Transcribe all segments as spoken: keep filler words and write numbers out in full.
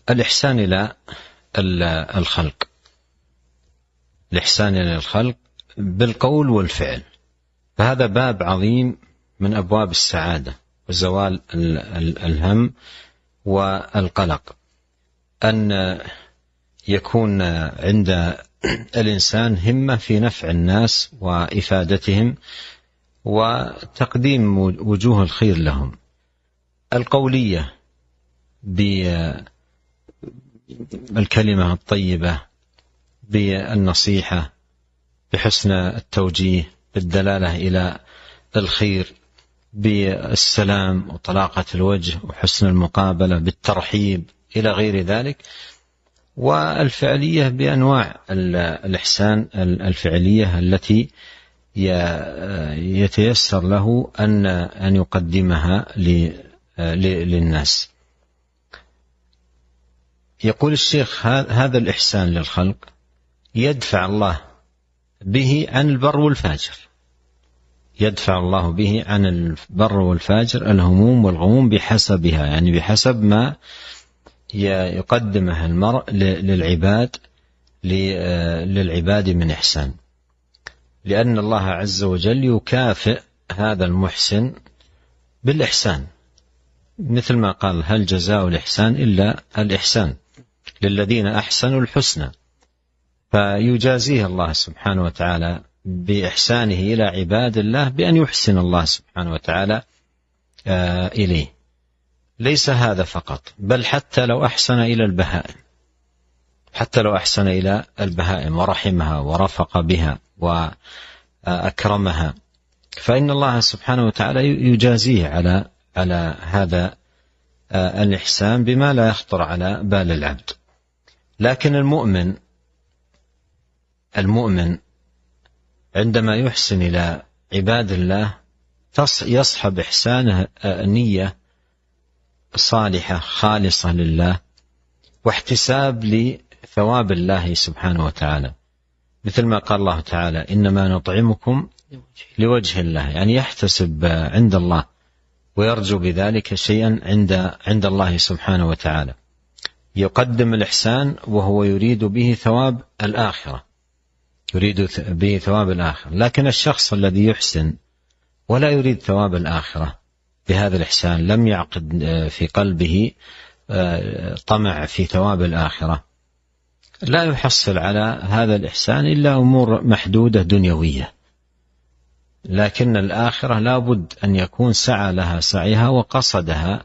الإحسان إلى الخلق، الإحسان إلى الخلق بالقول والفعل، فهذا باب عظيم من أبواب السعادة وزوال الهم والقلق، أن يكون عند الإنسان همة في نفع الناس وإفادتهم وتقديم وجوه الخير لهم. القولية بالكلمة الطيبة، بالنصيحة، بحسن التوجيه، بالدلالة إلى الخير، بالسلام وطلاقة الوجه وحسن المقابلة، بالترحيب إلى غير ذلك. والفعلية بأنواع الإحسان الفعلية التي يتيسر له أن أن يقدمها للناس. يقول الشيخ هذا الإحسان للخلق يدفع الله به عن البر والفاجر، يدفع الله به عن البر والفاجر الهموم والغموم بحسبها، يعني بحسب ما يقدمه المرء للعباد للعباد من إحسان، لأن الله عز وجل يكافئ هذا المحسن بالإحسان، مثل ما قال هل جزاء الإحسان إلا الإحسان للذين أحسنوا الحسنى، فيجازيه الله سبحانه وتعالى بإحسانه إلى عباد الله بأن يحسن الله سبحانه وتعالى إليه. ليس هذا فقط، بل حتى لو أحسن إلى البهائم، حتى لو أحسن إلى البهائم ورحمها ورفق بها وأكرمها، فإن الله سبحانه وتعالى يجازيه على على هذا الإحسان بما لا يخطر على بال العبد. لكن المؤمن المؤمن عندما يحسن إلى عباد الله يصحب إحسانه نية صالحة خالصة لله واحتساب لثواب الله سبحانه وتعالى، مثل ما قال الله تعالى إنما نطعمكم لوجه الله، يعني يحتسب عند الله ويرجو بذلك شيئا عند عند الله سبحانه وتعالى، يقدم الإحسان وهو يريد به ثواب الآخرة، يريد به ثواب الآخرة. لكن الشخص الذي يحسن ولا يريد ثواب الآخرة بهذا الإحسان، لم يعقد في قلبه طمع في ثواب الآخرة، لا يحصل على هذا الإحسان إلا أمور محدودة دنيوية، لكن الآخرة لا بد أن يكون سعى لها سعيها وقصدها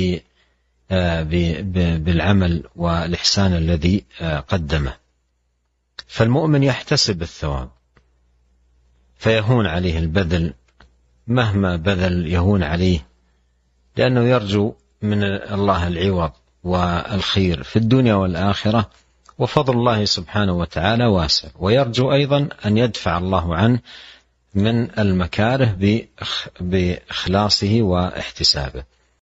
بالعمل والإحسان الذي قدمه. فالمؤمن يحتسب الثواب فيهون عليه البذل، مهما بذل يهون عليه، لأنه يرجو من الله العوض والخير في الدنيا والآخرة، وفضل الله سبحانه وتعالى واسع، ويرجو أيضا أن يدفع الله عنه من المكاره بإخلاصه واحتسابه.